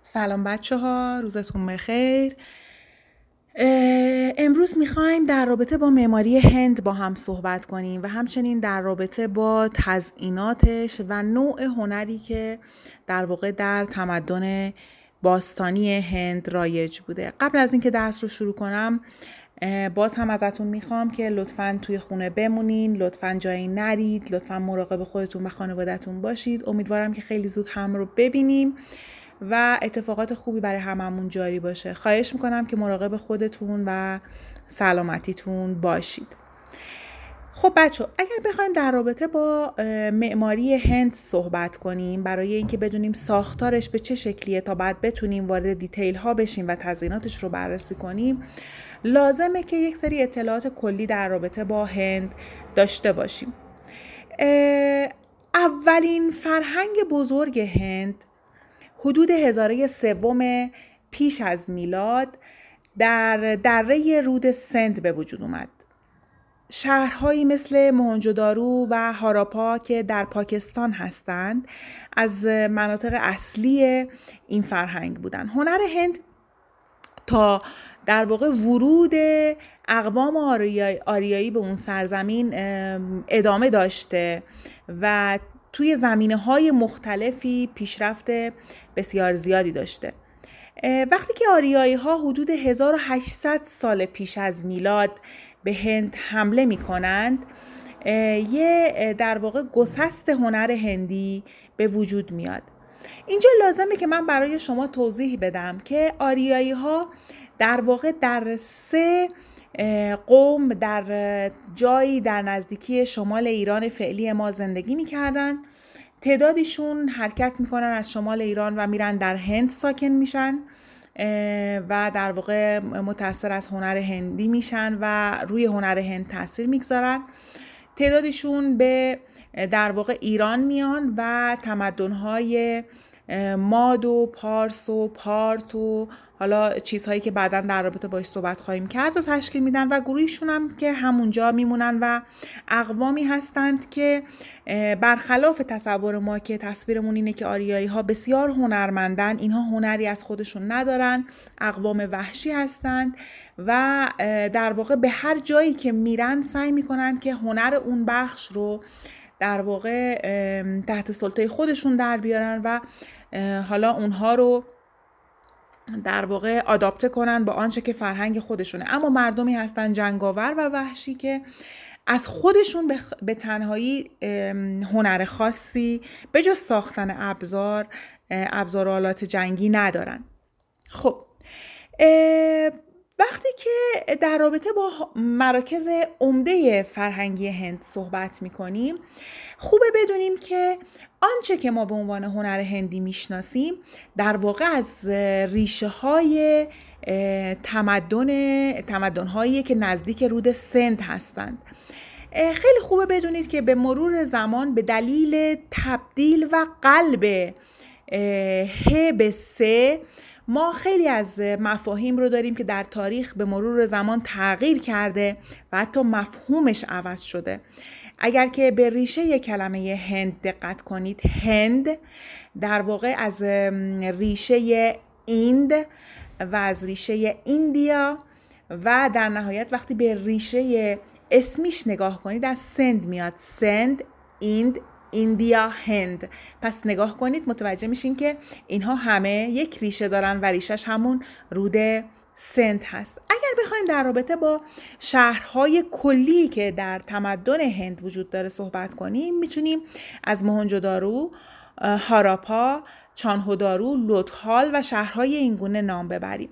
سلام بچه ها، روزتون بخیر. امروز میخوایم در رابطه با معماری هند با هم صحبت کنیم و همچنین در رابطه با تزئیناتش و نوع هنری که در واقع در تمدن باستانی هند رایج بوده. قبل از اینکه درس رو شروع کنم باز هم ازتون میخوام که لطفاً توی خونه بمونین، لطفاً جایی نرید، لطفاً مراقب خودتون و خانواده‌تون باشید. امیدوارم که خیلی زود هم رو ببینیم و اتفاقات خوبی برای هممون جاری باشه. خواهش میکنم که مراقب خودتون و سلامتیتون باشید. خب بچه، اگر بخوایم در رابطه با معماری هند صحبت کنیم برای اینکه بدونیم ساختارش به چه شکلیه تا بعد بتونیم وارد دیتیل ها بشیم و تزییناتش رو بررسی کنیم، لازمه که یک سری اطلاعات کلی در رابطه با هند داشته باشیم. اولین فرهنگ بزرگ هند حدود هزاره سوم پیش از میلاد در دره رود سند به وجود اومد. شهرهایی مثل موهنجودارو و هاراپا که در پاکستان هستند از مناطق اصلی این فرهنگ بودند. هنر هند تا در واقع ورود اقوام آریایی به اون سرزمین ادامه داشته و توی زمینه‌های مختلفی پیشرفت بسیار زیادی داشته. وقتی که آریایی‌ها حدود 1800 سال پیش از میلاد به هند حمله می‌کنند، یه در واقع گسست هنر هندی به وجود میاد. اینجا لازمه که من برای شما توضیح بدم که آریایی‌ها در واقع در 3 قوم در جایی در نزدیکی شمال ایران فعلی ما زندگی می‌کردن. تعدادیشون حرکت می‌کنن از شمال ایران و میرن در هند ساکن میشن و در واقع متأثر از هنر هندی میشن و روی هنر هند تاثیر میگذارن. تعدادشون به در واقع ایران میان و تمدن‌های ماد و پارس و پارت و حالا چیزهایی که بعداً در رابطه باش صحبت خواهیم کرد رو تشکیل میدن و گروهشون هم که همونجا میمونن و اقوامی هستند که برخلاف تصور ما که تصویرمون اینه که آریایی ها بسیار هنرمندن، اینها هنری از خودشون ندارن، اقوام وحشی هستند و در واقع به هر جایی که میرن سعی میکنن که هنر اون بخش رو در واقع تحت سلطه خودشون در بیارن و حالا اونها رو در واقع آداپته کنن با آنچه که فرهنگ خودشونه. اما مردمی هستن جنگاور و وحشی که از خودشون به تنهایی هنر خاصی به جز ساختن ابزار و آلات جنگی ندارن. خب وقتی که در رابطه با مراکز عمده فرهنگی هند صحبت می‌کنیم، خوبه بدونیم که آنچه که ما به عنوان هنر هندی میشناسیم در واقع از ریشه‌های تمدن‌هایی که نزدیک رود سند هستند. خیلی خوبه بدونید که به مرور زمان به دلیل تبدیل و قلب ه به س ما خیلی از مفاهیم رو داریم که در تاریخ به مرور زمان تغییر کرده و حتی مفهومش عوض شده. اگر که به ریشه کلمه هند دقت کنید، هند در واقع از ریشه ایند و از ریشه ایندیا و در نهایت وقتی به ریشه اسمیش نگاه کنید از سند میاد، سند، ایند، ایندیا، هند. پس نگاه کنید متوجه میشین که اینها همه یک ریشه دارن و ریشش همون رود سند هست. اگر بخوایم در رابطه با شهرهای کلی که در تمدن هند وجود داره صحبت کنیم، میتونیم از موهنجودارو، هاراپا، چانهودارو، لوتهال و شهرهای اینگونه نام ببریم.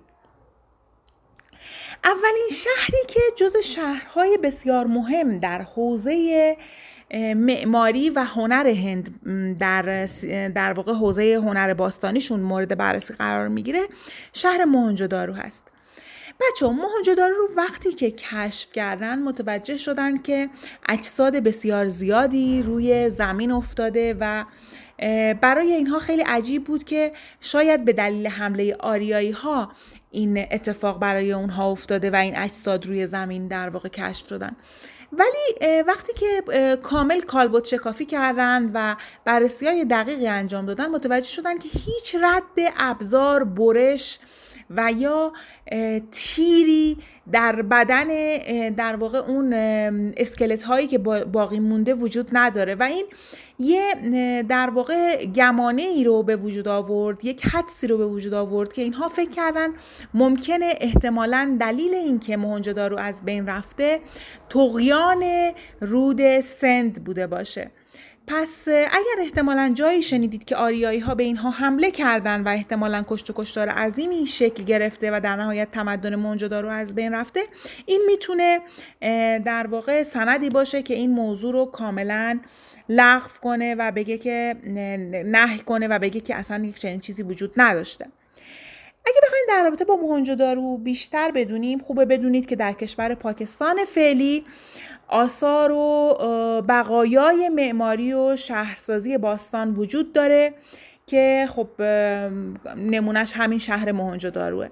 اولین شهری که جز شهرهای بسیار مهم در حوزه معماری و هنر هند در واقع حوزه هنر باستانیشون مورد بررسی قرار میگیره شهر موهنجودارو هست. بچه‌ها موهنجودارو رو وقتی که کشف کردن متوجه شدن که اجساد بسیار زیادی روی زمین افتاده و برای اینها خیلی عجیب بود که شاید به دلیل حمله آریایی ها این اتفاق برای اونها افتاده و این اجساد روی زمین در واقع کشف شدن. ولی وقتی که کامل کالبد شکافی کردن و بررسی‌های دقیقی انجام دادن، متوجه شدن که هیچ رد ابزار، برش و یا تیری در بدن در واقع اون اسکلت هایی که باقی مونده وجود نداره و این یه در واقع گمانه ای رو به وجود آورد، یک حدسی رو به وجود آورد که اینها فکر کردن ممکنه احتمالاً دلیل این که موهنجودارو از بین رفته طغیان رود سند بوده باشه. پس اگر احتمالاً جایی شنیدید که آریایی ها به اینها حمله کردن و احتمالاً کشت و کشتار عظیمی شکل گرفته و در نهایت تمدن موهنجودارو از بین رفته، این میتونه در واقع سندی باشه که این موضوع رو کاملاً لغو کنه و بگه که نهی کنه و بگه که اصلا یک چنین چیزی وجود نداشته. اگه بخواید در رابطه با موهنجودارو بیشتر بدونیم، خوبه بدونید که در کشور پاکستان فعلی آثار و بقایای معماری و شهرسازی باستان وجود داره که خب نمونش همین شهر موهنجوداروه.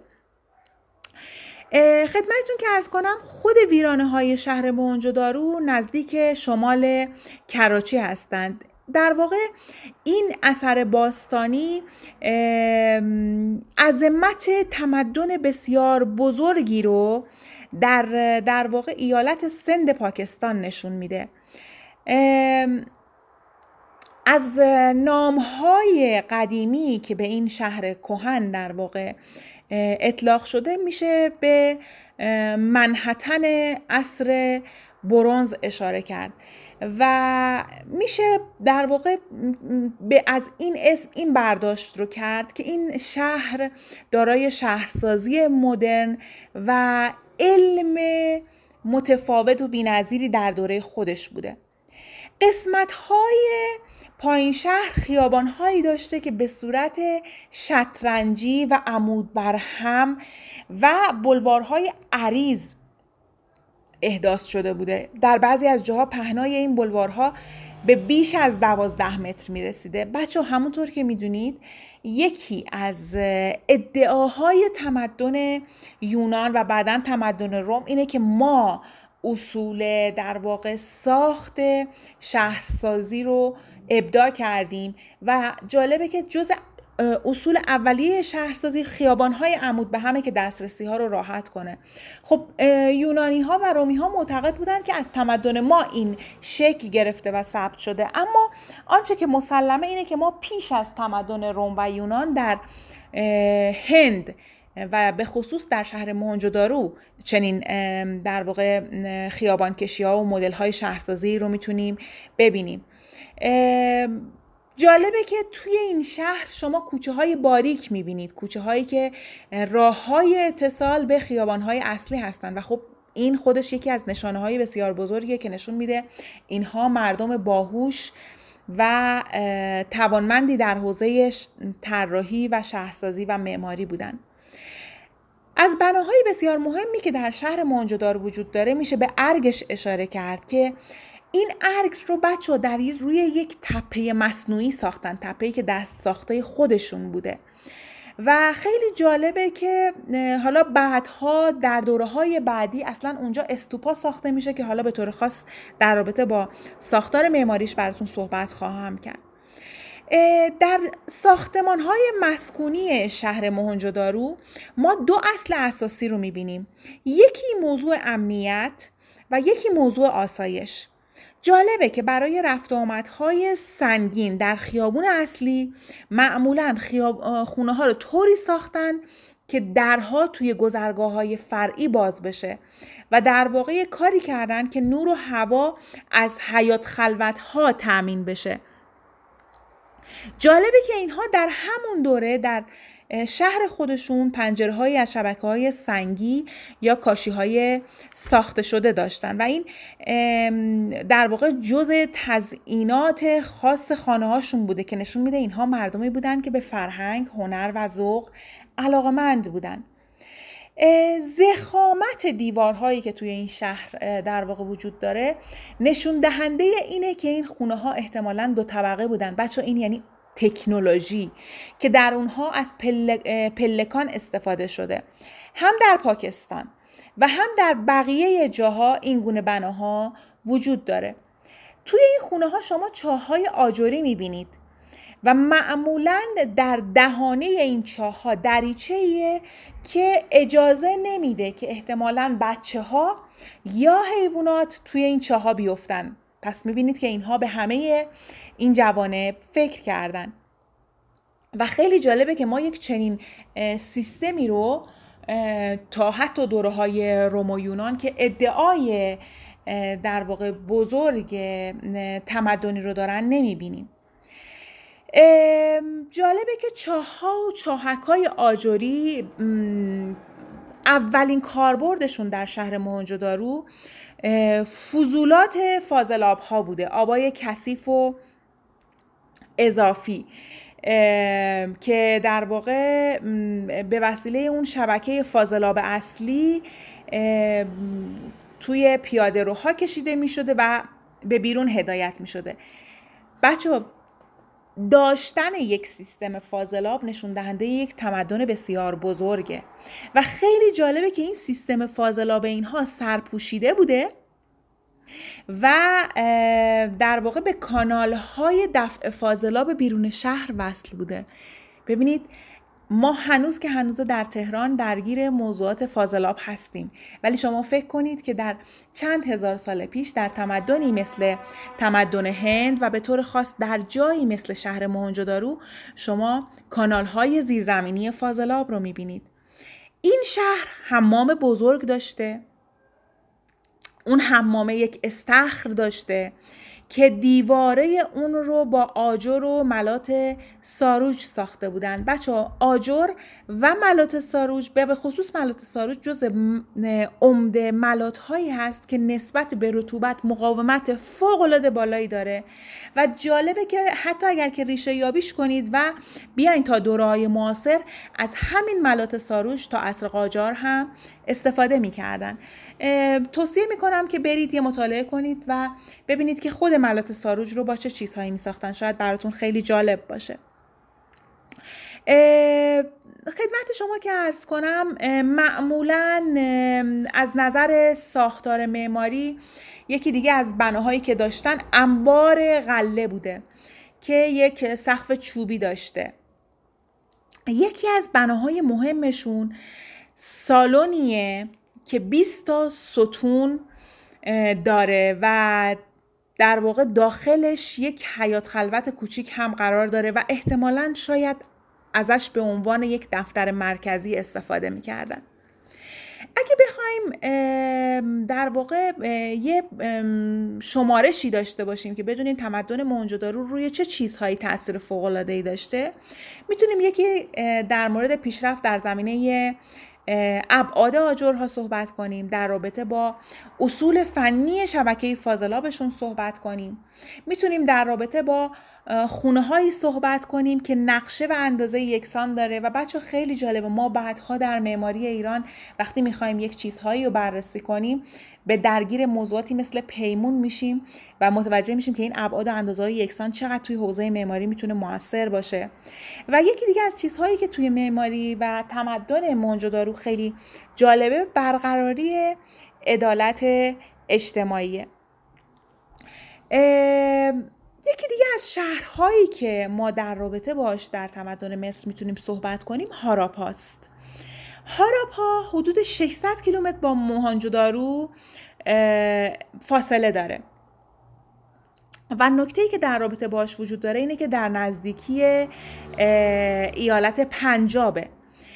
خدمتتون که عرض کنم خود ویرانه‌های شهر موهنجودارو نزدیک شمال کراچی هستند. در واقع این اثر باستانی عظمت تمدن بسیار بزرگی رو در واقع ایالت سند پاکستان نشون میده. از نام‌های قدیمی که به این شهر کهن در واقع اطلاق شده میشه به منحتن عصر برنز اشاره کرد و میشه در واقع از این اسم این برداشت رو کرد که این شهر دارای شهرسازی مدرن و علم متفاوت و بی‌نظیری در دوره خودش بوده. قسمت‌های پایین شهر خیابان‌هایی داشته که به صورت شطرنجی و عمود برهم و بلوارهای عریض احداث شده بوده. در بعضی از جاها پهنای این بلوارها به بیش از 12 متر میرسیده. بچه همونطور که میدونید یکی از ادعاهای تمدن یونان و بعداً تمدن روم اینه که ما اصول در واقع ساخت شهرسازی رو ابداع کردیم و جالبه که جز اصول اولیه شهرسازی خیابان‌های عمود به همه که دسترسی‌ها رو راحت کنه. خب یونانی‌ها و رومی‌ها معتقد بودن که از تمدن ما این شکل گرفته و ثبت شده، اما آنچه که مسلمه اینه که ما پیش از تمدن روم و یونان در هند و به خصوص در شهر موهنجودارو چنین در واقع خیابان کشی‌ها و مدل‌های شهرسازی رو میتونیم ببینیم. جالبه که توی این شهر شما کوچه های باریک میبینید، کوچه هایی که راه های اتصال به خیابان های اصلی هستن و خب این خودش یکی از نشانه های بسیار بزرگیه که نشون میده اینها مردم باهوش و توانمندی در حوزه طراحی و شهرسازی و معماری بودن. از بناهای بسیار مهمی که در شهر موهنجودارو وجود داره میشه به ارگش اشاره کرد که این ارگ رو بچه‌ها در روی یک تپه مصنوعی ساختن، تپه‌ای که دست ساخته خودشون بوده و خیلی جالبه که حالا بعدها در دوره‌های بعدی اصلا اونجا استوپا ساخته میشه که حالا به طور خاص در رابطه با ساختار معماریش براتون صحبت خواهم کرد. در ساختمان‌های مسکونی شهر موهنجودارو ما دو اصل اساسی رو می‌بینیم. یکی موضوع امنیت و یکی موضوع آسایش. جالبه که برای رفت و آمدهای سنگین در خیابون اصلی معمولاً خونه ها رو طوری ساختن که درها توی گذرگاه‌های فرعی باز بشه و در واقع کاری کردن که نور و هوا از حیاط خلوت‌ها تأمین بشه. جالبه که اینها در همون دوره در شهر خودشون پنجره‌هایی از شبکه‌های سنگی یا کاشی‌های ساخته شده داشتن و این در واقع جزء تزیینات خاص خانه‌هاشون بوده که نشون میده اینها مردمی بودن که به فرهنگ، هنر و ذوق علاقه‌مند بودن. ضخامت دیوارهایی که توی این شهر در واقع وجود داره نشون دهنده اینه که این خونه‌ها احتمالاً دو طبقه بودن. بچه این یعنی تکنولوژی که در اونها از پلکان استفاده شده. هم در پاکستان و هم در بقیه جاها این گونه بناها وجود داره. توی این خونه ها شما چاه‌های آجری میبینید و معمولاً در دهانه این چاه‌ها دریچه‌ایه که اجازه نمیده که احتمالاً بچه‌ها یا حیوانات توی این چاه‌ها بیفتن. پس میبینید که اینها به همه این جوانب فکر کردن و خیلی جالبه که ما یک چنین سیستمی رو تا حتی دوره‌های روم و یونان که ادعای در واقع بزرگ تمدنی رو دارن نمیبینیم. جالبه که چاه‌ها و چاهک‌های آجری اولین کاربردشون در شهر موهنجودارو فضولات فاضلاب‌ها بوده، آبای کثیف و اضافی که در واقع به وسیله اون شبکه فاضلاب اصلی توی پیاده روها کشیده می شده و به بیرون هدایت می شده. بچه داشتن یک سیستم فاضلاب نشون دهنده یک تمدن بسیار بزرگه و خیلی جالبه که این سیستم فاضلاب اینها سرپوشیده بوده و در واقع به کانال‌های دفع فاضلاب بیرون شهر وصل بوده. ببینید ما هنوز در تهران درگیر موضوعات فاضلاب هستیم، ولی شما فکر کنید که در چند هزار سال پیش در تمدنی مثل تمدن هند و به طور خاص در جایی مثل شهر موهنجودارو شما کانال‌های زیرزمینی فاضلاب رو می‌بینید. این شهر حمام بزرگ داشته. اون حمامه یک استخر داشته که دیواره اون رو با آجر و ملات ساروج ساخته بودن. بچه‌ها آجر و ملات ساروج به خصوص ملات ساروج جز عمده ملات هایی هست که نسبت به رطوبت مقاومت فوق‌العاده بالایی داره و جالبه که حتی اگر که ریشه یابیش کنید و بیاین تا دوره‌های معاصر از همین ملات ساروج تا عصر قاجار هم استفاده می‌کردن. توصیه می‌کنم که برید یه مطالعه کنید و ببینید که خود ملات ساروج رو با چه چیزهایی می‌ساختن، شاید براتون خیلی جالب باشه. خدمت شما که عرض کنم معمولاً از نظر ساختار معماری یکی دیگه از بناهایی که داشتن انبار غله بوده که یک سقف چوبی داشته. یکی از بناهای مهمشون سالونیه که 20 تا ستون داره و در واقع داخلش یک حیاط خلوت کوچیک هم قرار داره و احتمالاً شاید ازش به عنوان یک دفتر مرکزی استفاده می‌کردن. اگه بخوایم در واقع یه شمارشی داشته باشیم که بدونیم تمدن موهنجودارو روی چه چیزهایی تأثیر فوق‌العاده‌ای داشته، میتونیم یکی در مورد پیشرفت در زمینه ابعاد آجرها صحبت کنیم، در رابطه با اصول فنی شبکه فاضلابشون صحبت کنیم. میتونیم در رابطه با خونه هایی صحبت کنیم که نقشه و اندازه یکسان داره و بچه خیلی جالبه ما بعدها در معماری ایران وقتی میخوایم یک چیزهایی رو بررسی کنیم به درگیر موضوعاتی مثل پیمون میشیم و متوجه میشیم که این ابعاد و اندازه‌های یکسان چقدر توی حوزه معماری میتونه موثر باشه. و یکی دیگه از چیزهایی که توی معماری و تمدن موهنجودارو خیلی جالبه برقراری عدالت اجتماعی. یکی دیگه از شهرهایی که ما در رابطه باش در تمدن مصر میتونیم صحبت کنیم هاراپاست. هاراپا حدود 600 کیلومتر با موهنجودارو فاصله داره و نکته‌ای که در رابطه باش وجود داره اینه که در نزدیکی ایالت پنجابه.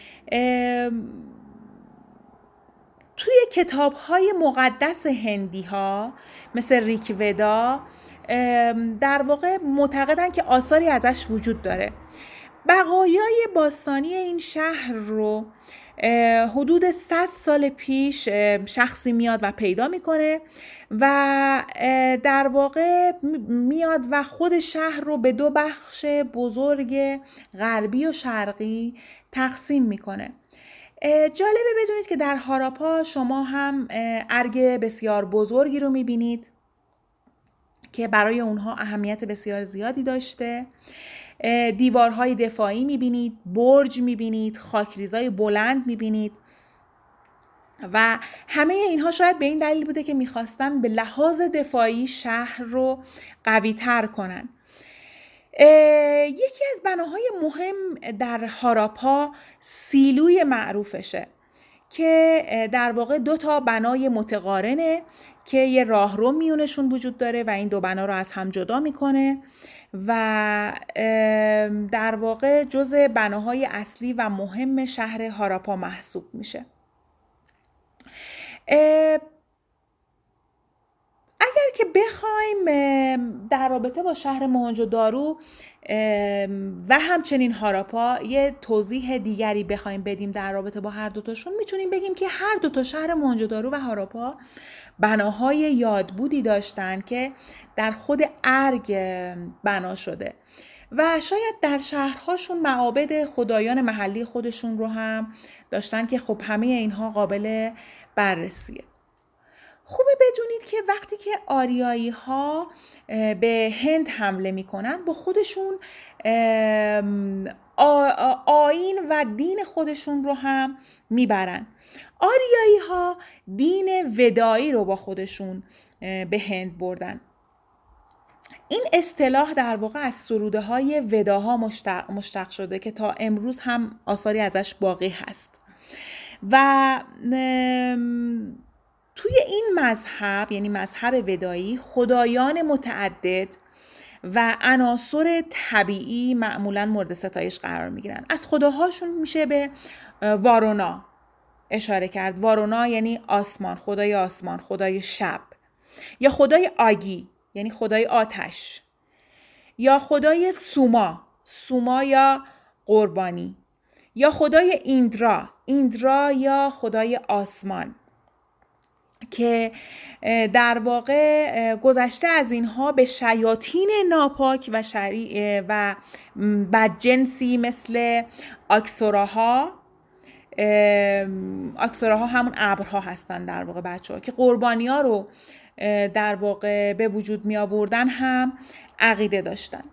توی کتاب‌های مقدس هندی‌ها مثل ریکودا در واقع معتقدن که آثاری ازش وجود داره. بقایای باستانی این شهر رو حدود 100 سال پیش شخصی میاد و پیدا میکنه و در واقع میاد و خود شهر رو به دو بخش بزرگ غربی و شرقی تقسیم میکنه. جالبه بدونید که در هاراپا شما هم ارگ بسیار بزرگی رو میبینید که برای اونها اهمیت بسیار زیادی داشته. دیوارهای دفاعی میبینید، برج میبینید، خاکریزای بلند میبینید و همه اینها شاید به این دلیل بوده که میخواستن به لحاظ دفاعی شهر رو قوی تر کنن. یکی از بناهای مهم در هاراپا سیلوی معروفشه که در واقع 2 بنای متقارنه که یه راهرو میونشون وجود داره و این 2 بنا رو از هم جدا میکنه و در واقع جزء بناهای اصلی و مهم شهر هاراپا محسوب میشه. اگر که بخوایم در رابطه با شهر موهنجودارو و همچنین هاراپا یه توضیح دیگری بخوایم بدیم در رابطه با هر دوتاشون، میتونیم بگیم که هر دوتا شهر موهنجودارو و هاراپا بناهای یادبودی داشتن که در خود ارگ بنا شده و شاید در شهرهاشون معابد خدایان محلی خودشون رو هم داشتن که خب همه اینها قابل بررسیه. خوبه بدونید که وقتی که آریایی ها به هند حمله میکنن با خودشون آیین و دین خودشون رو هم میبرن. آریایی ها دین ودایی رو با خودشون به هند بردن. این اصطلاح در واقع از سروده های وداها مشتق شده که تا امروز هم آثاری ازش باقی هست و توی این مذهب یعنی مذهب ودایی خدایان متعدد و عناصر طبیعی معمولاً مورد ستایش قرار میگیرن. از خداهاشون میشه به وارونا اشاره کرد. وارونا یعنی آسمان، خدای آسمان، خدای شب، یا خدای آگی یعنی خدای آتش، یا خدای سوما یا قربانی، یا خدای ایندرا یا خدای آسمان که در واقع گذشته از اینها به شیاطین ناپاک و بدجنسی مثل اکسوراها همون ابرها هستن در واقع بچه‌ها که قربانی ها رو در واقع به وجود می آوردن هم عقیده داشتن.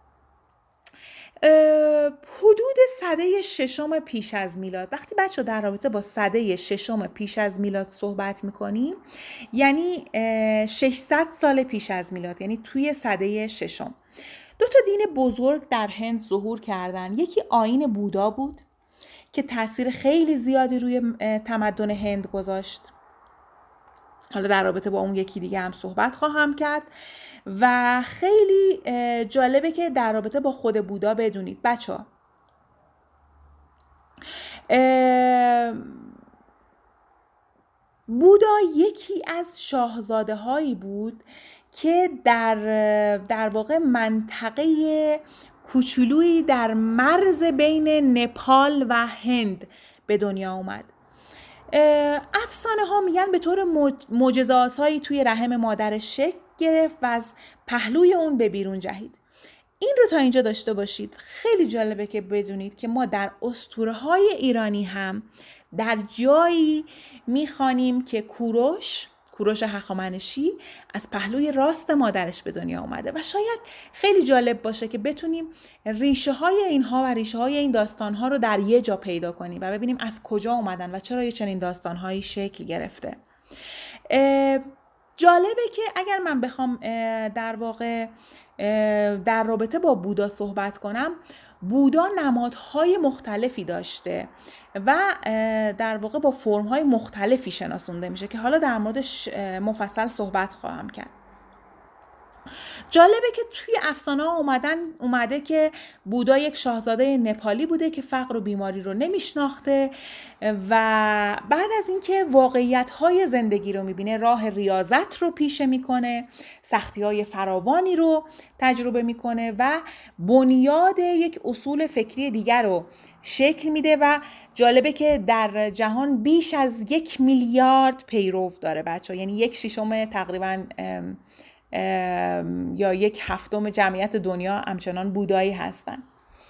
حدود سده 6 پیش از میلاد، وقتی بچه در رابطه با سده 6 پیش از میلاد صحبت میکنیم یعنی 600 سال پیش از میلاد، یعنی توی سده 6 2 دین بزرگ در هند ظهور کردن. یکی آیین بودا بود که تاثیر خیلی زیادی روی تمدن هند گذاشت. حالا در رابطه با اون یکی دیگه هم صحبت خواهم کرد و خیلی جالبه که در رابطه با خود بودا بدونید بچه‌ها. بودا یکی از شاهزاده هایی بود که در واقع منطقه کوچولویی در مرز بین نپال و هند به دنیا اومد. افسانه ها میگن به طور معجزه‌آسایی توی رحم مادرش شکل گرفت و از پهلوی اون به بیرون جهید. این رو تا اینجا داشته باشید. خیلی جالبه که بدونید که ما در اسطوره‌های ایرانی هم در جایی میخوانیم که کوروش هخامنشی از پهلوی راست مادرش به دنیا اومده و شاید خیلی جالب باشه که بتونیم ریشه های اینها و ریشه های این داستان ها رو در یه جا پیدا کنیم و ببینیم از کجا اومدن و چرا یه چنین داستان هایی شکل گرفته. جالبه که اگر من بخوام در واقع در رابطه با بودا صحبت کنم، بودا نمادهای مختلفی داشته و در واقع با فرمهای مختلفی شناسونده میشه که حالا در موردش مفصل صحبت خواهم کرد. جالبه که توی افسانه اومده که بودا یک شاهزاده نپالی بوده که فقر و بیماری رو نمیشناخته و بعد از اینکه واقعیت‌های زندگی رو میبینه راه ریاضت رو پیشه میکنه، سختی‌های فراوانی رو تجربه میکنه و بنیاد یک اصول فکری دیگر رو شکل میده و جالبه که در جهان بیش از 1 میلیارد پیرو داره بچه‌ها، یعنی 1/6 تقریباً یا 1/7 جمعیت دنیا همچنان بودایی هستن.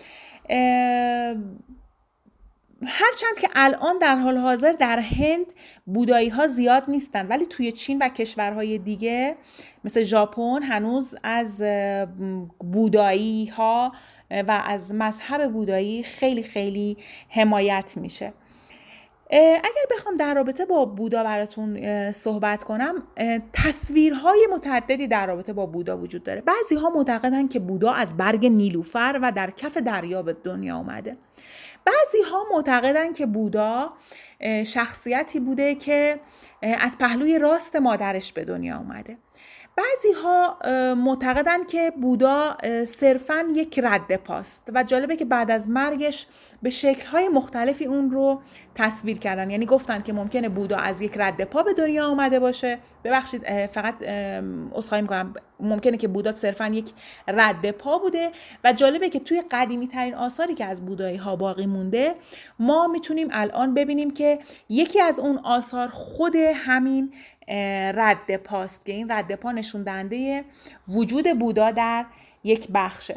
هرچند که الان در حال حاضر در هند بودایی ها زیاد نیستن، ولی توی چین و کشورهای دیگه مثل ژاپن هنوز از بودایی ها و از مذهب بودایی خیلی خیلی حمایت میشه. اگر بخوام در رابطه با بودا براتون صحبت کنم، تصویرهای متعددی در رابطه با بودا وجود داره. بعضی ها معتقدن که بودا از برگ نیلوفر و در کف دریا به دنیا اومده. بعضی ها معتقدن که بودا شخصیتی بوده که از پهلوی راست مادرش به دنیا اومده. بعضی ها معتقدن که بودا صرفاً یک رد پاست و جالبه که بعد از مرگش به شکل‌های مختلفی اون رو تصویر کردن. یعنی گفتن که ممکنه بودا از یک رد پا به دنیا آمده باشه. ببخشید فقط عذرخواهی می‌کنم، ممکنه که بودا صرفاً یک رد پا بوده و جالبه که توی قدیمی ترین آثاری که از بودایی ها باقی مونده ما میتونیم الان ببینیم که یکی از اون آثار خود همین رد پاست که این رد پا نشون دهنده وجود بودا در یک بخشه.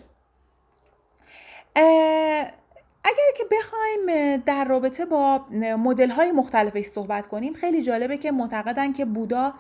اگر که بخوایم در رابطه با مدل‌های مختلفش صحبت کنیم، خیلی جالبه که معتقدن که بودا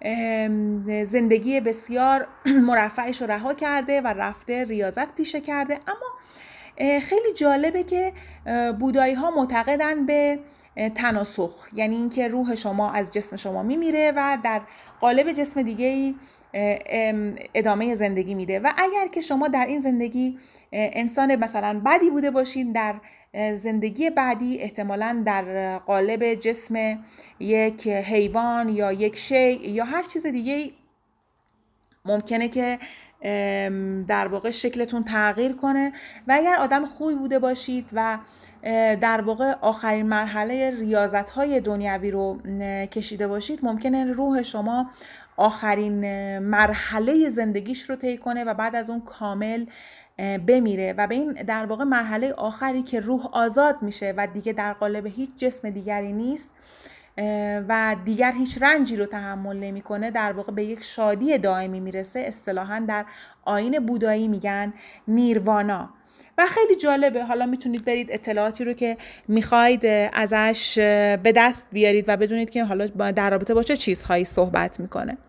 زندگی بسیار مرفعش رو رها کرده و رفته ریاضت پیشه کرده، اما خیلی جالبه که بودایی ها معتقدن به تناسخ، یعنی اینکه روح شما از جسم شما میمیره و در قالب جسم دیگه‌ای ادامه زندگی میده و اگر که شما در این زندگی انسان مثلا بدی بوده باشید، در زندگی بعدی احتمالاً در قالب جسم یک حیوان یا یک شی یا هر چیز دیگه‌ای ممکنه که در واقع شکلتون تغییر کنه و اگر آدم خوبی بوده باشید و در واقع آخرین مرحله ریاضت‌های دنیوی رو کشیده باشید، ممکنه روح شما آخرین مرحله زندگیش رو طی کنه و بعد از اون کامل بمیره و به این در واقع مرحله آخری که روح آزاد میشه و دیگه در قالب هیچ جسم دیگری نیست و دیگر هیچ رنجی رو تحمل نمی‌کنه، در واقع به یک شادی دائمی میرسه. اصطلاحاً در آیین بودایی میگن نیروانا و خیلی جالبه. حالا میتونید برید اطلاعاتی رو که میخواید ازش به دست بیارید و بدونید که حالا در رابطه با چه چیزهایی صحبت میکنه.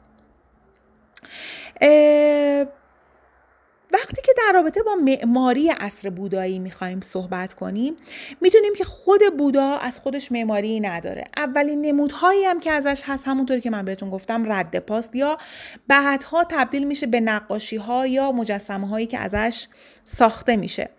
وقتی که در رابطه با معماری عصر بودایی میخوایم صحبت کنیم، میدونیم که خود بودا از خودش معماری نداره. اولین نمودهایی هم که ازش هست همونطوری که من بهتون گفتم رد پاست یا بعدها تبدیل میشه به نقاشی ها یا مجسمه هایی که ازش ساخته میشه.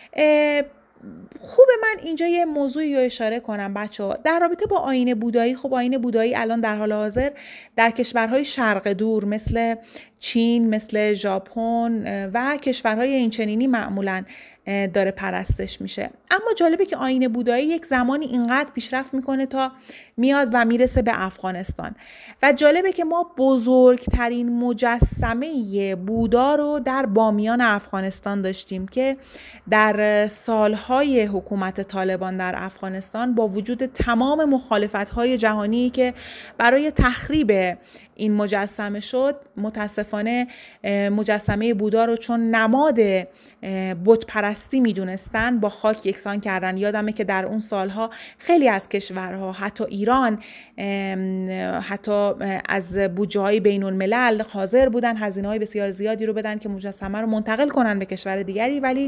خوبه من اینجا یه موضوعی رو اشاره کنم بچه‌ها در رابطه با آیین بودایی. خب آیین بودایی الان در حال حاضر در کشورهای شرق دور مثل چین، مثل ژاپن و کشورهای اینچنینی معمولاً داره پرستش میشه. اما جالبه که آیین بودایی یک زمانی اینقدر پیشرفت میکنه تا میاد و میرسه به افغانستان و جالبه که ما بزرگترین مجسمه بودا رو در بامیان افغانستان داشتیم که در سالهای حکومت طالبان در افغانستان با وجود تمام مخالفت‌های جهانی که برای تخریب این مجسمه شد، متاسفانه مجسمه بودا رو چون نماد بت پرستی میدونستن با خاک یکسان کردن. یادمه که در اون سالها خیلی از کشورها، حتی ایران، حتی از بودجه‌های بین الملل حاضر بودن هزینه‌های بسیار زیادی رو بدن که مجسمه رو منتقل کنن به کشور دیگری، ولی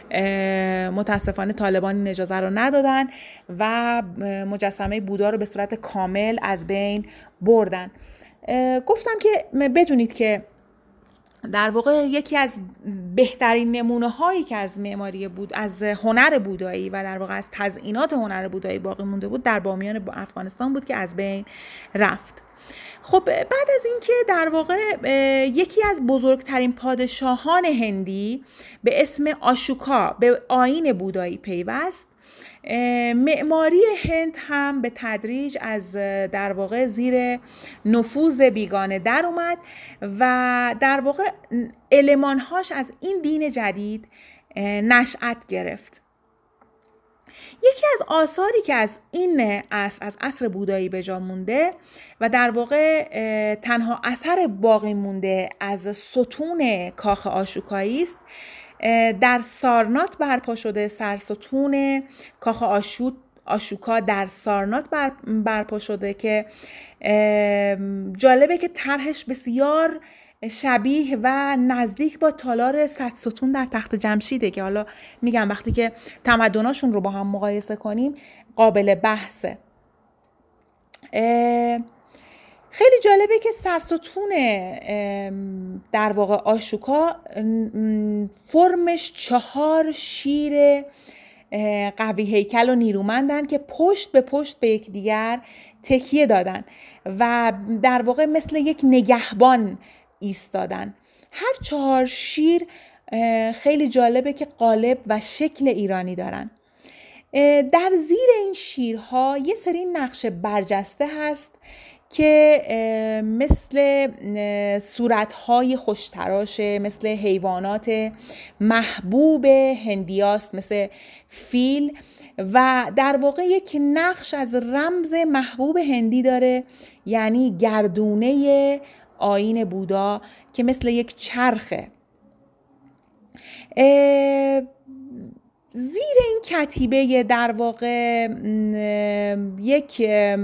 متاسفانه طالبان این اجازه رو ندادن و مجسمه بودا رو به صورت کامل از بین بردن. گفتم که بدونید که در واقع یکی از بهترین نمونه هایی که از معماری بود، از هنر بودایی و در واقع از تزئینات هنر بودایی باقی مونده بود در بامیان افغانستان بود که از بین رفت. خب بعد از این که در واقع یکی از بزرگترین پادشاهان هندی به اسم آشوکا به آیین بودایی پیوست، معماری هند هم به تدریج از در واقع زیر نفوذ بیگانه در اومد و در واقع المانهاش از این دین جدید نشأت گرفت. یکی از آثاری که از این عصر، از عصر بودایی به جا مونده و در واقع تنها اثر باقی مونده از ستون کاخ آشوکایی است، در سارنات برپا شده. سرستون کاخ آشوکا در سارنات برپا شده که جالبه که طرحش بسیار شبیه و نزدیک با تالار 100 ستون در تخت جمشیده که حالا میگم وقتی که تمدناشون رو با هم مقایسه کنیم قابل بحثه. خیلی جالبه که سرستون در واقع آشوکا فرمش 4 شیر قوی هیکل و نیرومندن که پشت به پشت به یکدیگر تکیه دادن و در واقع مثل یک نگهبان ایستادن. هر 4 شیر خیلی جالبه که قالب و شکل ایرانی دارن. در زیر این شیرها یه سری نقش برجسته هست که مثل صورت‌های خوشتراشه، مثل حیوانات محبوب هندیاست، مثل فیل، و در واقع یک نقش از رمز محبوب هندی داره، یعنی گردونه آیین بودا که مثل یک چرخه. زیر این کتیبه در واقع یک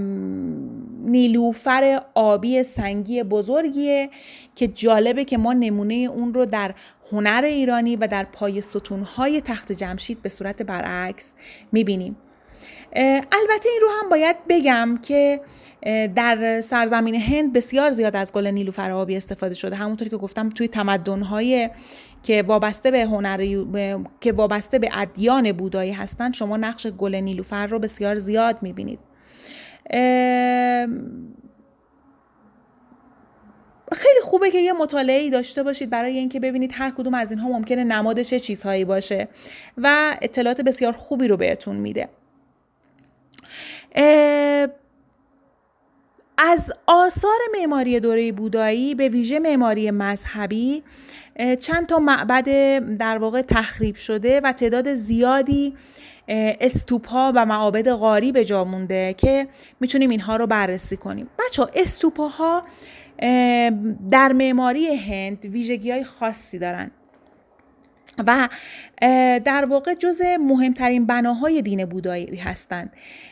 نیلوفر آبی سنگی بزرگیه که جالبه که ما نمونه اون رو در هنر ایرانی و در پای ستونهای تخت جمشید به صورت برعکس میبینیم. البته این رو هم باید بگم که در سرزمین هند بسیار زیاد از گل نیلوفر آبی استفاده شده. همونطور که گفتم توی تمدن‌های که وابسته به ادیان بودایی هستن شما نقش گل نیلوفر رو بسیار زیاد میبینید. خیلی خوبه که یه مطالعه‌ای داشته باشید برای اینکه ببینید هر کدوم از اینها ممکنه نماد چه چیزهایی باشه و اطلاعات بسیار خوبی رو بهتون میده. از آثار معماری دوره بودایی به ویژه معماری مذهبی چند تا معبد در واقع تخریب شده و تعداد زیادی استوپا و معابد غاری به جا مونده که میتونیم اینها رو بررسی کنیم. بچه‌ها استوپاها در معماری هند ویژگی‌های خاصی دارن و در واقع جزء مهمترین بناهای دین بودایی هستند.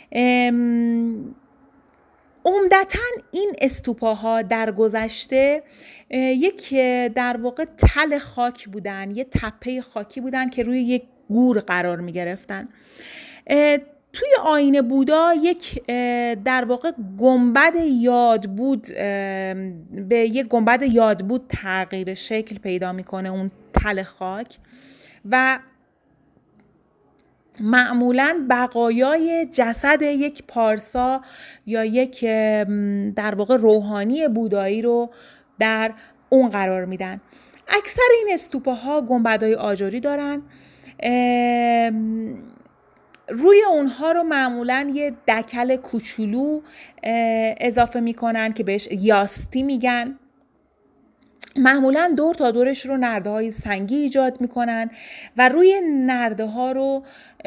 عمدتاً این استوپاها در گذشته یک در واقع تل خاک بودن، یک تپه خاکی بودن که روی یک گور قرار می گرفتن. توی آیین بودا یک در واقع گنبد یادبود به یک گنبد یادبود تغییر شکل پیدا میکنه اون تل خاک و معمولاً بقایای جسد یک پارسا یا یک در واقع روحانی بودایی رو در اون قرار میدن. اکثر این استوپاها گنبدهای آجری دارن. روی اونها رو معمولاً یه دکل کوچولو اضافه میکنن که بهش یاستی میگن. معمولاً دور تا دورش رو نرده‌های سنگی ایجاد میکنن و روی نرده‌ها رو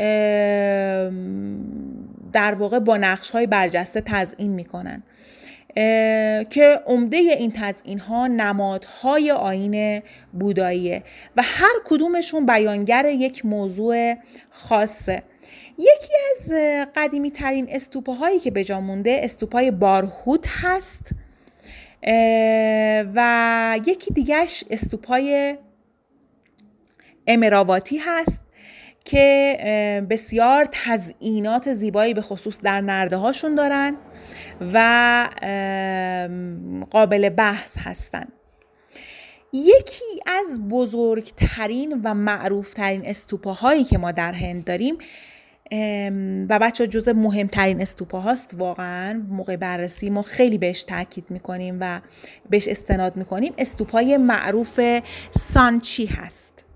در واقع با نقش‌های برجسته تزیین میکنن که عمده این تزیین‌ها نمادهای آیین بوداییه و هر کدومشون بیانگر یک موضوع خاصه. یکی از قدیمی ترین استوپاهایی که به جا مونده استوپای بارهوت هست و یکی دیگهش استوپای امراواتی هست که بسیار تزیینات زیبایی به خصوص در نرده هاشون دارن و قابل بحث هستن. یکی از بزرگترین و معروفترین استوپاهایی که ما در هند داریم و بچه جزء مهمترین استوپاهاست، واقعا موقع بررسی ما خیلی بهش تاکید میکنیم و بهش استناد میکنیم، استوپای معروف سانچی هست.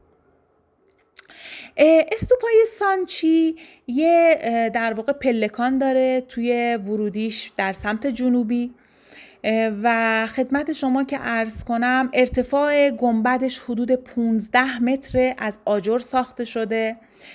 استوپای سانچی یه در واقع پلکان داره توی ورودیش در سمت جنوبی و خدمت شما که عرض کنم ارتفاع گنبدش حدود 15 متر از آجر ساخته شده.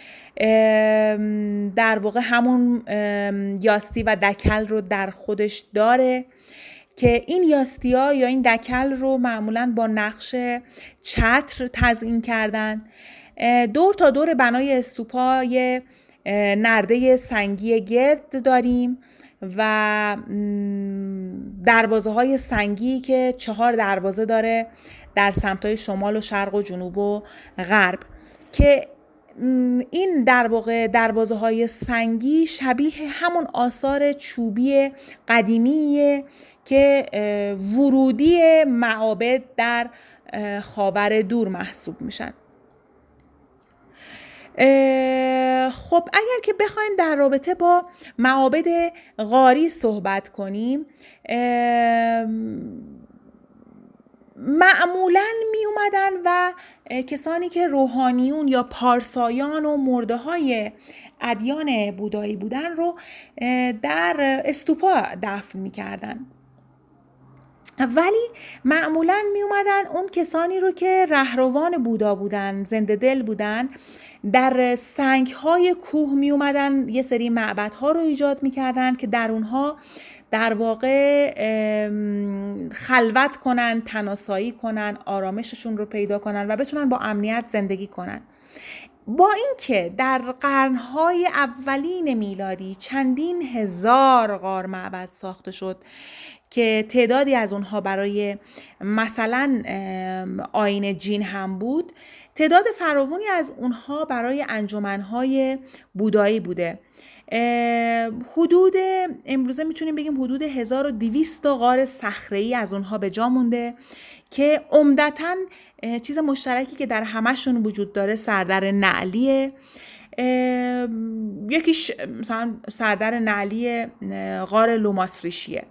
در واقع همون یاستی و دکل رو در خودش داره که این یاستی‌ها یا این دکل رو معمولاً با نقش چتر تزیین کردن. دور تا دور بنای استوپای نرده سنگی گرد داریم و دروازه های سنگی که 4 دروازه داره در سمت‌های شمال و شرق و جنوب و غرب که این در واقع دروازه های سنگی شبیه همون آثار چوبی قدیمیه که ورودی معابد در خاور دور محسوب میشن. خب اگر که بخوایم در رابطه با معابد غاری صحبت کنیم، معمولاً می اومدن و کسانی که روحانیون یا پارسایان و مرده های ادیان بودایی بودن رو در استوپا دفن می کردن. ولی معمولاً می اومدن اون کسانی رو که رهروان بودا بودن، زنده دل بودن، در سنگ‌های کوه می اومدن یه سری معبدها رو ایجاد می کردن که در اونها در واقع خلوت کنن، تناسایی کنن، آرامششون رو پیدا کنن و بتونن با امنیت زندگی کنن. با اینکه در قرن‌های اولین میلادی چندین هزار غار معبد ساخته شد که تعدادی از اونها برای مثلا آیین جین هم بود، تعداد فراوانی از اونها برای انجمن‌های بودایی بوده. حدود امروزه میتونیم بگیم حدود 1200 غار صخره‌ای از اونها به جا مونده که عمدتاً چیز مشترکی که در همشون وجود داره سردر نعلیه. یکیش مثلا سردر نعلی غار لوماسریشیه.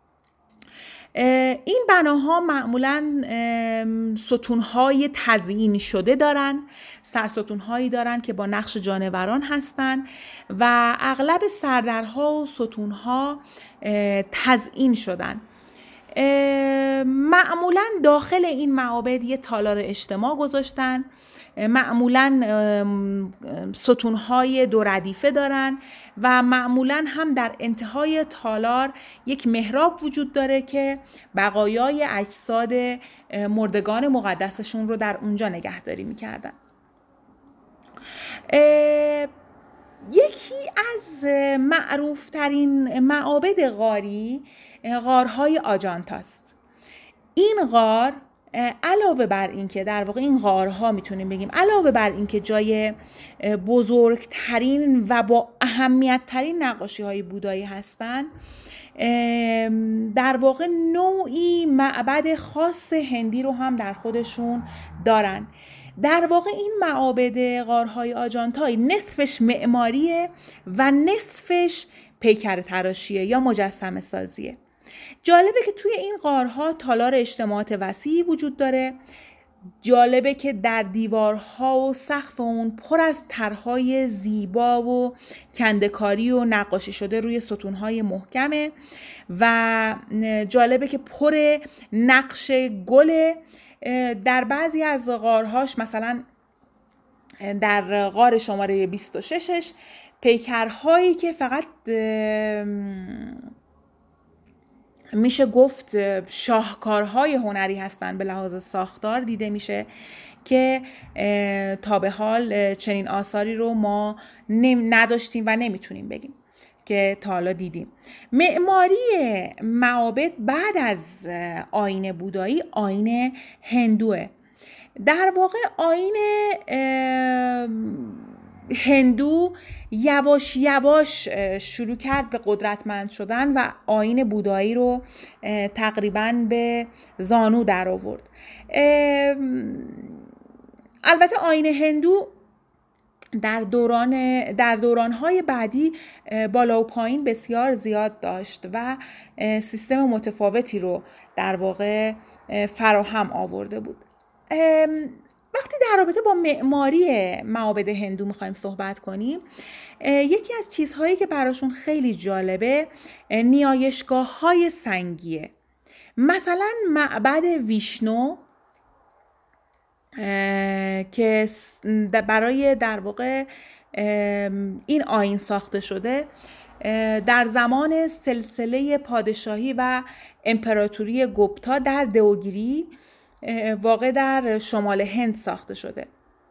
این بناها معمولاً ستونهای تزیین شده دارن، سرستونهایی دارن که با نقش جانوران هستن و اغلب سردرها و ستونها تزیین شدن. معمولاً داخل این معابد یه تالار اجتماع گذاشتن، معمولاً ستونهای دو ردیفه دارن و معمولاً هم در انتهای تالار یک محراب وجود داره که بقایای اجساد مردگان مقدسشون رو در اونجا نگهداری می‌کردن. یکی از معروفترین معابد غاری غارهای آجانتاست. این غار علاوه بر این که در واقع این غارها میتونیم بگیم علاوه بر این که جای بزرگترین و با اهمیت ترین نقاشی های بودایی هستن، در واقع نوعی معبد خاص هندی رو هم در خودشون دارن. در واقع این معابد غارهای آجانتایی نصفش معماریه و نصفش پیکر تراشیه یا مجسمه سازیه. جالبه که توی این غارها تالار اجتماعات وسیعی وجود داره. جالبه که در دیوارها و سقف اون پر از طرحهای زیبا و کنده‌کاری و نقاشی شده روی ستونهای محکمه و جالبه که پر نقش گل. در بعضی از غارهاش مثلا در غار شماره 26ش پیکرهایی که فقط میشه گفت شاهکارهای هنری هستن به لحاظ ساختار دیده میشه که تا به حال چنین آثاری رو ما نداشتیم و نمیتونیم بگیم که تا حالا دیدیم. معماری معابد بعد از آیین بودایی آیین هندوه. در واقع آیین هندو یواش یواش شروع کرد به قدرتمند شدن و آیین بودایی رو تقریباً به زانو در آورد. البته آیین هندو در دوران‌های بعدی بالا و پایین بسیار زیاد داشت و سیستم متفاوتی رو در واقع فراهم آورده بود. وقتی در رابطه با معماری معابد هندو میخوایم صحبت کنیم، یکی از چیزهایی که براشون خیلی جالبه نیایشگاه‌های سنگیه. مثلا معبد ویشنو که برای در واقع این آیین ساخته شده در زمان سلسله پادشاهی و امپراتوری گوپتا در دیوگیری واقع در شمال هند ساخته شده.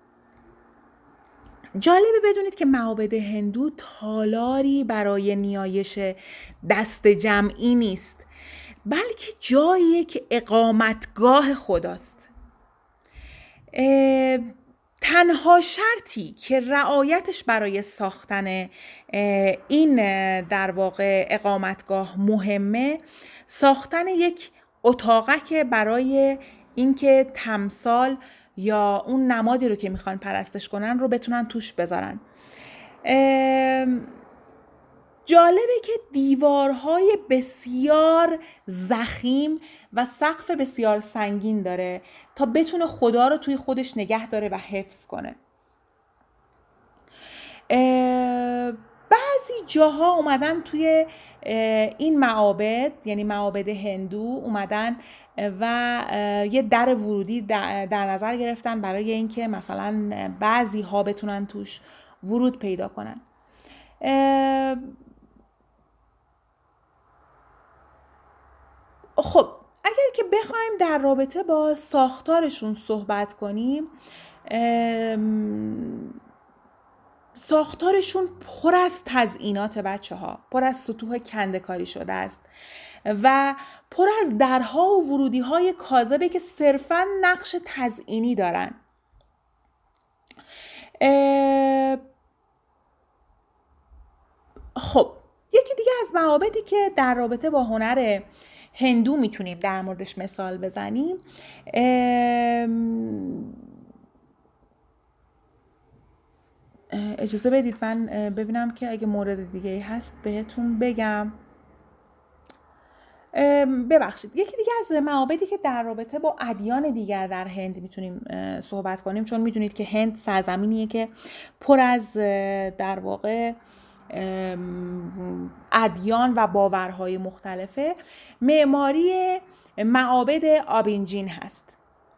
جالبه بدونید که معابد هندو تالاری برای نیایش دست جمعی نیست، بلکه جاییه که اقامتگاه خداست. تنها شرطی که رعایتش برای ساختن این در واقع اقامتگاه مهمه، ساختن یک اتاقک برای اینکه تمثال یا اون نمادی رو که میخوان پرستش کنن رو بتونن توش بذارن. جالبه که دیوارهای بسیار ضخیم و سقف بسیار سنگین داره تا بتونه خدا رو توی خودش نگه داره و حفظ کنه. بعضی جاها اومدن توی این معابد، یعنی معابد هندو، اومدن و یه در ورودی در نظر گرفتن برای اینکه مثلا بعضی ها بتونن توش ورود پیدا کنن. خب اگر که بخوایم در رابطه با ساختارشون صحبت کنیم، ساختارشون پر از تزئینات بچه ها، پر از سطوح کنده‌کاری شده است و پر از درها و ورودی های کاذبه که صرفاً نقش تزئینی دارن. خب یکی دیگه از معابدی که در رابطه با هنر هندو میتونیم در موردش مثال بزنیم، اجازه بدید من ببینم که اگه مورد دیگه هست بهتون بگم. ببخشید، یکی دیگه از معابدی که در رابطه با ادیان دیگر در هند میتونیم صحبت کنیم، چون میدونید که هند سرزمینیه که پر از در واقع ادیان و باورهای مختلفه. معماری معابد آبینجین هست،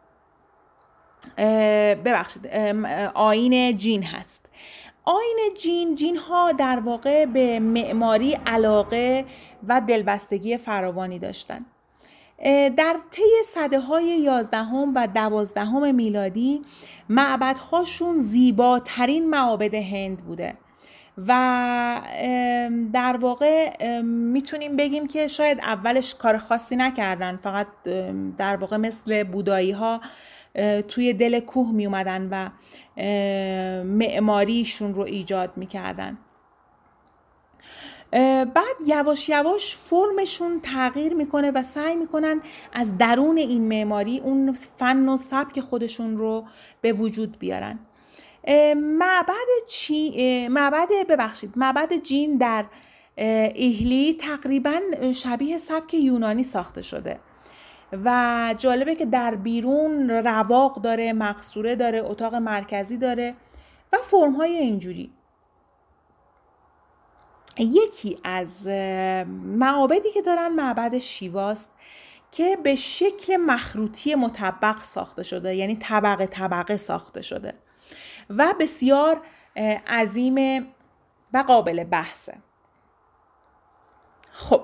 ببخشید آیین جین هست. آیین جین ها در واقع به معماری علاقه و دلبستگی فراوانی داشتن. در طی سده‌های 11 و 12 میلادی معبدهاشون زیباترین معابد هند بوده و در واقع میتونیم بگیم که شاید اولش کار خاصی نکردن، فقط در واقع مثل بودایی ها توی دل کوه می اومدن و معماریشون رو ایجاد میکردن. بعد یواش یواش فرمشون تغییر میکنه و سعی میکنن از درون این معماری اون فن و سبک خودشون رو به وجود بیارن. معبد جین در ایهلی تقریبا شبیه سبک یونانی ساخته شده و جالبه که در بیرون رواق داره، مقصوره داره، اتاق مرکزی داره و فرم‌های اینجوری. یکی از معابدی که دارن معبد شیواست که به شکل مخروطی مطبق ساخته شده، یعنی طبقه طبقه ساخته شده و بسیار عظیم و قابل بحثه. خب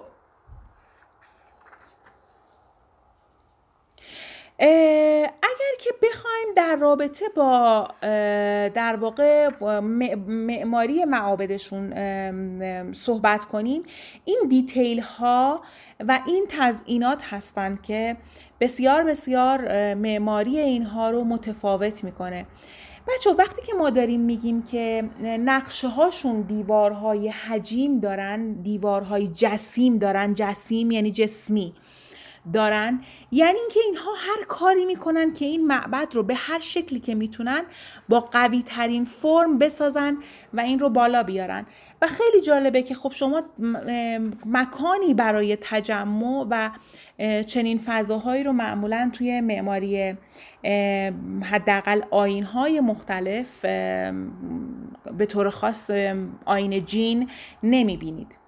اگر که بخوایم در رابطه با در واقع معماری معابدشون صحبت کنیم، این دیتیل ها و این تزئینات هستند که بسیار بسیار معماری اینها رو متفاوت میکنه. بچه وقتی که ما داریم میگیم که نقشه هاشون دیوارهای حجیم دارن، دیوارهای جسیم دارن، جسیم یعنی جسمی دارن، یعنی اینکه اینها هر کاری میکنن که این معبد رو به هر شکلی که میتونن با قوی ترین فرم بسازن و این رو بالا بیارن. و خیلی جالبه که خب شما مکانی برای تجمع و چنین فضاهایی رو معمولاً توی معماری حداقل آیین‌های مختلف به طور خاص آیین جین نمیبینید.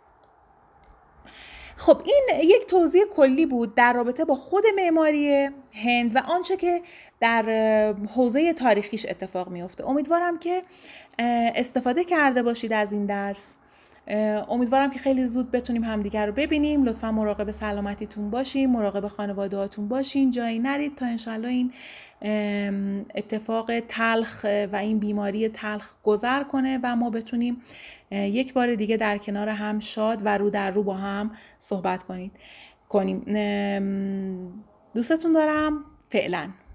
خب این یک توضیح کلی بود در رابطه با خود معماری هند و آنچه که در حوزه تاریخیش اتفاق میفته. امیدوارم که استفاده کرده باشید از این درس. امیدوارم که خیلی زود بتونیم همدیگر رو ببینیم. لطفا مراقب سلامتیتون باشین، مراقب خانواده هاتون باشین، جایی نرید تا انشالله این اتفاق تلخ و این بیماری تلخ گذر کنه و ما بتونیم یک بار دیگه در کنار هم شاد و رو در رو با هم صحبت کنیم. دوستتون دارم. فعلا.